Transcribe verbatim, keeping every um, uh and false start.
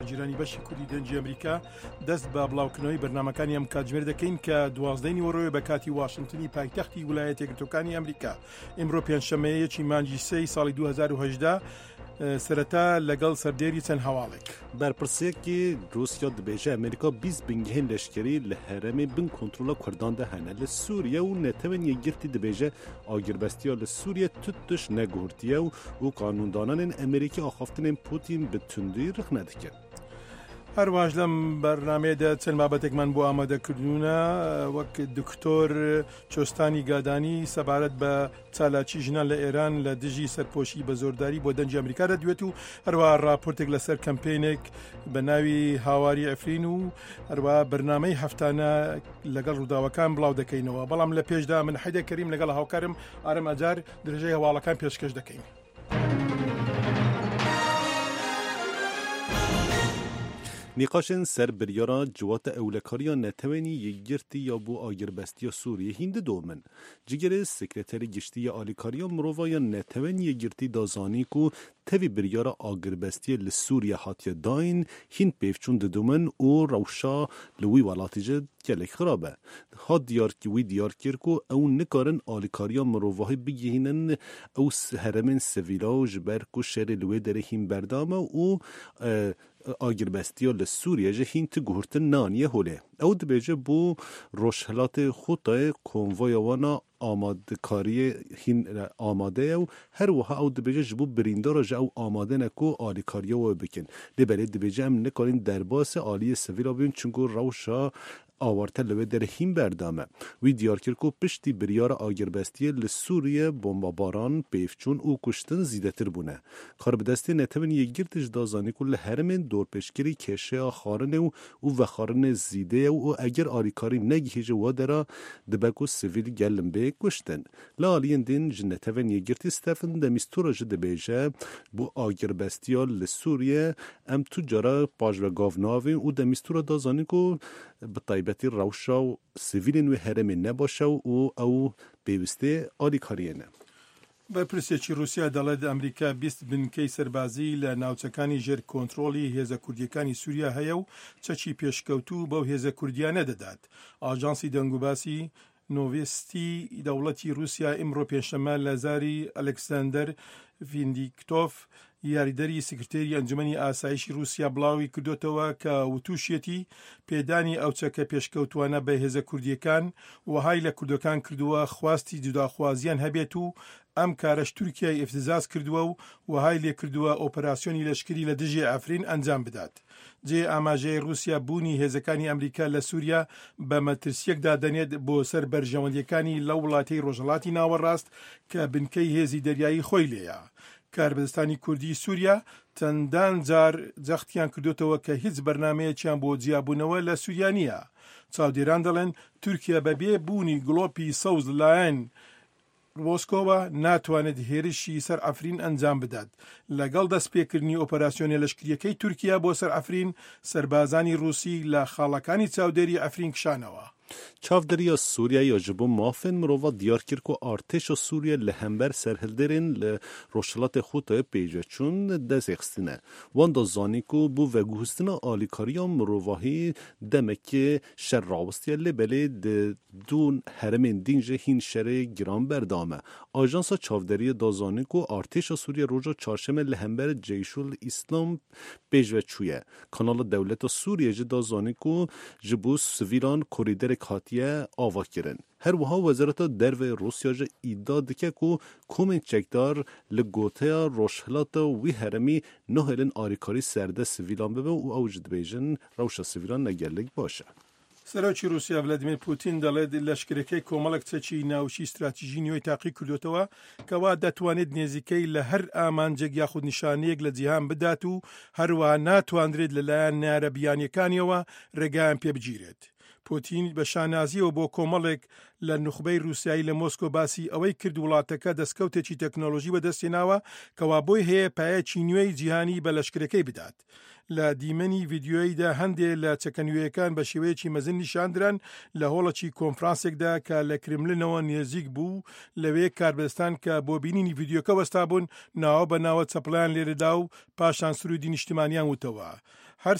جیرانی بەشی کوردی دەنجی ئەمریکا دەست بە بڵاوکردنەوەی بەرنامەکانی ئەم کاتژمێر دەکەین کە دوازدەی وەڕۆیە بە کاتی واشنگتنی پایتەختی ویلایەتە یەکگرتووەکانی ئەمریکا. ئیمڕۆ پێنجشەمەیەکی مانگی سێی ساڵی دوو هەزار و هەژدە سەرەتا لەگەڵ سەردێری چەند هەواڵێک بەرپرسیەکی رووسیا دەبێژە ئەمریکا بیست بنگهێن لەشکری لە هەرێمێ بن کۆنتڕۆلا کوردان دەهەنە لە سووریا و نەتەوەن یەکگرتی دەبێژە ئاگربەستیا لە سووریا توتش نەگوهرتیە و و قانوندانانên ئەمریکی ئاخافتنên پوتین bi tundî rix nedikin. هەروەش لەم بەرنامەیەدا چەند بابەتێکمان بۆ ئامادەکردوونە وەک دکتۆر چۆستانی گادانی سەبارەت بە چالاکی ژنان لە ئێران لە دژی سەرپۆشی بە زۆرداری بۆ دەنجی ئەمریکا دەدوێت و هەروە راپۆرتێک لەسەر کەمپێنێک بە ناوی هاواری ئەفرین و هەروە بەرنامەی هەفتانە لەگەڵ ڕووداوەکان بڵاو دەکەینەوە. بەڵام لە پێشدا من حەیدە کەریم لەگەڵ هاوکارم ئارەم ئەجار درێژەی هەواڵەکان پێشکەش دەکەین. نیقاشên ser biryara civata ewlekariya netewênî yekgirtî ya bû agiribestiya Sûriyê hîn didomin. Cigerê sekreterê giştî ya alîkariya mirova ya netewên yekgirtî da zanî ku tevî biryara agiribestiya li Sûriye hatiye dayîn hîn pêvçûn didomin û rewşa li wî welatî jî gelek xirab e. Hat diyar wî diyar kir ku ew nikarin alîkariya mirovahî bigihînin ew heremên sivîla ji ber ku şerê li wê derê hîn berdame û agiribestiya li Sûriye jî hîn ti guhurtin naniye holê. Ew dibêje bû rojhilatê Xutayê konvoya wana amadekariyê hîn amade ye û her wiha ew dibêje ji bo birîndara ji ew amade ne ku alîkariya we bikin. Lêberê dibêje em nikarin derbasê aliyê sivîla bibin çunku rewşa awartel li wê derê hîn berdame. Wî diyar kir ku piştî biryara agiribestiyê li Sûriye bombabaran, pêvçûn û kuştin zîdetir bûne. Kar bi destê netewên yekgirtî ji da zanî ku li herêmên dorpêşkirî kêşeya xwarinê û û vexwarinê zîdê ye û eger alîkarî negihî ji we dera dibe ku sivîl gelin bê kuştin. Li aliyên din ji netewên yekgirtî Stefan de Mistura jî dibêje bû agiribestiya li Sûriye em tu cara pajvegav navên û de Mistura da zanî ku bi taybetî rewşa û sivîlên wê herêmê nebaşe û ew pêwîstê alîkariyê ne. بەرپرسێکی رووسیا دەڵێت ئەمریکا بیست بنکەی سەربازی لە ناوچەکانی ژێر کۆنتڕۆلی هێزە کوردیەکانی سووریا هەیە و چەکی پێشکەوتوو بەو هێزە کوردیانە دەدات. ئاژانسی دەنگوباسی نۆڤێستی دەوڵەتی رووسیا ئیمڕۆ پێنجشەممە لە زاری ئەلێکساندەر ڤیندیکتۆف یاریدەری سکرتێری ئەنجومەنی ئاسایشی رووسیا بڵاوی کردوتەوە کە وتوشێتی پێدانی ئەو چەکە پێشکەوتوانە بە هێزە کوردیەکان وهای لە کوردەکان کردووە خواستی جوداخوازیان هەبێت و ئەم کارەش تورکیای ئفتزاز کردووە و وهای لێ کردووە ئۆپەراسیۆنی لەشکری لە دژی ئەفرین ئەنجام بدات. جێ ئاماژەی رووسیا بوونی هێزەکانی ئەمریکا لە سووریا بە مەترسیەکدا دەنێت بۆ سەر بەرژەوەندیەکانی لەو وڵاتی ڕۆژهەڵاتی ناوەڕاست کە بنکەی هێزی دەریایی خۆی لێیە. کاربەدەستانی کوردی سووریا چەندان جار جەختیان کردوتەوە کە هیچ بەرنمەیەکیان بۆ جیابوونەوە لە سووریا نییە. چاودێران دەڵێن تورکیا بەبێ بوونی گڵۆپی سەوز لایەن مۆسکۆوە ناتوانێت هێرشی سەر ئەفرین ئەنجام بدات. لەگەڵ دەستپێکردنی ئۆپەراسیۆنە لەشکریەکەی تورکیا بۆ سەر ئەفرین سەربازانی رووسی لە خاڵەکانی چاودێری ئەفرین کشانەوە. Çavderiya Sûriyeyê ji bo mafên mirova diyar kir ku artêşa Sûriye li hember serhilderên li rojhilatê Xutayê pêşveçûn destexistine. Wan da zanî ku bû veguhîstina alîkariya mirovahî demekê şer rawistiye lêbelê di dû heremên din jî hîn şerê giran berdame. Ajansa Çavderiya da zanî ku artêşa Sûriye roja çarşemê li hember Ceyşul İslam pêşveçûye. Kanala Dewleta Sûriye jî da zanî ku ji bo sivîlan korîderek hatiye ava kirin. Her wiha Wezareta Derve Rusya jî îdia dike ku komên çekdar li goteya rojhilata wî heremî nahêlin alîkarî serdest sivîlan bibe û ew jî dibêjin rewşa sivîlan ne gelek baş e. سەرۆکی رووسیا ڤلادیمیر پوتین دەڵێت لەشکرەکەی کۆمەڵک چەکی ناوچی استراتیژی نوێی تاقی کردوتەوە کەوا دەتوانێت نێزیکەی لە هەر ئامانجێک یاخود نیشانەیەک لە جیهان بدات و هەروە ناتوانرێت لەلایەن نارەبیانیەکانیەوە ڕێگایان پێ بگیرێت. پوتین بە شانازیەوە بۆ کۆمەڵێک لە نوخبەی رووسایی لە مۆسکۆ باسی ئەوەی کرد وڵاتەکە دەستکەوتێکی تەکنۆلۆژی بەدەستێناوە کەوا بۆی هەیە پایەکی نوێی جیهانی بە لەشکرەکەی بدات. لە دیمەنی ڤیددیۆیدا هەندێک لە چەکەنوێیەکان بە شێوەیەکی مەزن نیشاندران لە هۆڵەکی کۆنفرانسێکدا کە لە کرملنەوە نێزیک بوو لەوێ کاربەستان کە بۆ بینینی ڤیددیۆکە وەستا بوون ناوە بە ناوە چەپڵیان لێرەدا و پاشان سروودی نیشتیمانیان وتەوە.